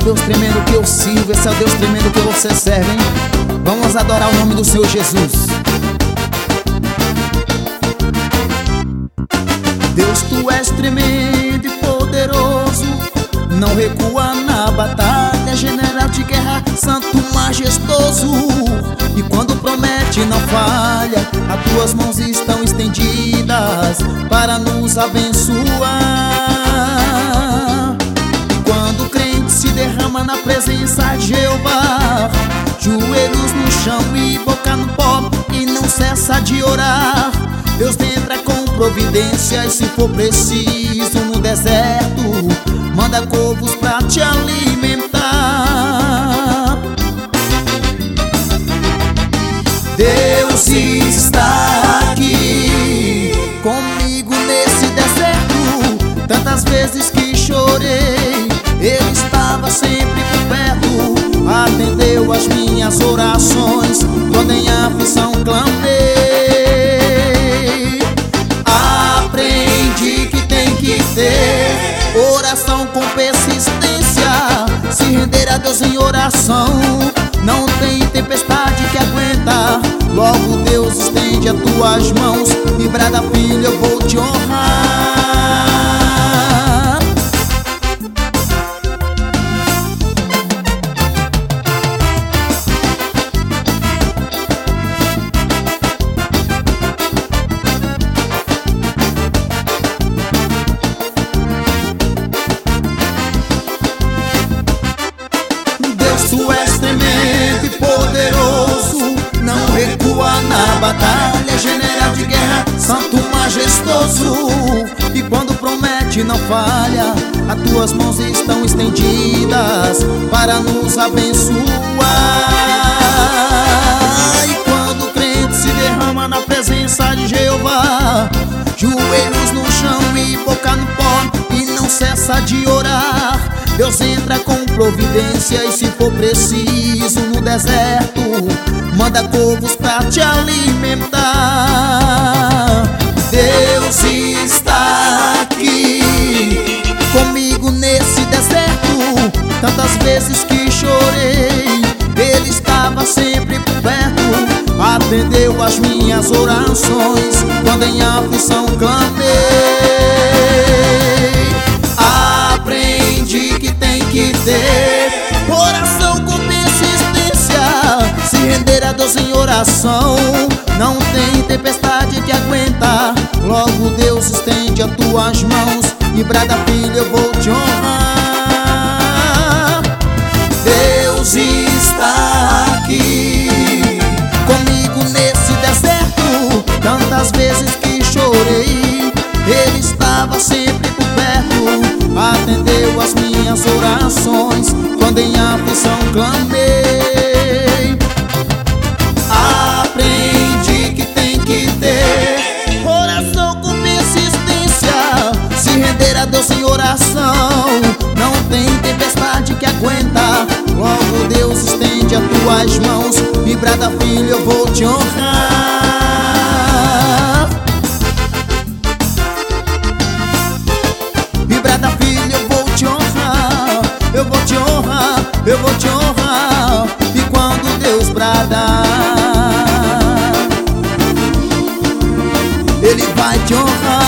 Deus tremendo que eu sirvo, esse é o Deus tremendo que você serve, hein? Vamos adorar o nome do Senhor Jesus. Deus, tu és tremendo e poderoso, não recua na batalha, general de guerra, santo majestoso. E quando promete não falha, as tuas mãos estão estendidas para nos abençoar. E quando o crente se derrama na presença de Jeová, joelhos no chão e boca no pó, e não cessa de orar, Deus entra com providência. E se for preciso no deserto, manda corvos pra te alimentar. Deus está aqui comigo nesse deserto. Tantas vezes que chorei, Ele estava sempre por perto. Atendeu as minhas orações quando em aflição clamei. Aprendi que tem que ter oração com persistência, se render a Deus em oração. Não tem tempestade que aguenta, logo Deus estende as tuas mãos e brada, filho, eu vou te honrar. Tu és tremendo e poderoso, não recua na batalha, general de guerra, santo majestoso. E quando promete não falha, as tuas mãos estão estendidas para nos abençoar. E quando o crente se derrama na presença de Jeová, joelhos no chão e boca no pó, e não cessa de orar, Deus entra com providência. E se for preciso no deserto, manda corvos pra te alimentar. Deus está aqui comigo nesse deserto. Tantas vezes que chorei, Ele estava sempre por perto. Atendeu as minhas orações quando em aflição clamei. Aprendi que tem que ter oração com persistência, se render a Deus em oração. Não tem tempestade que aguenta, logo Deus estende as tuas mãos e brada, filho, eu vou te honrar. Deus está aqui comigo nesse deserto. Tantas vezes que chorei, Ele estava sempre por perto. Atendeu as minhas orações quando em aflição clamei. Aprendi que tem que ter oração com persistência, se render a Deus em oração. Não tem tempestade que aguenta, logo Deus estende as tuas mãos e brada, filho, eu vou te honrar. E brada, filho, eu vou te honrar. Eu vou te honrar, eu vou te honrar. E quando Deus bradar, Ele vai te honrar.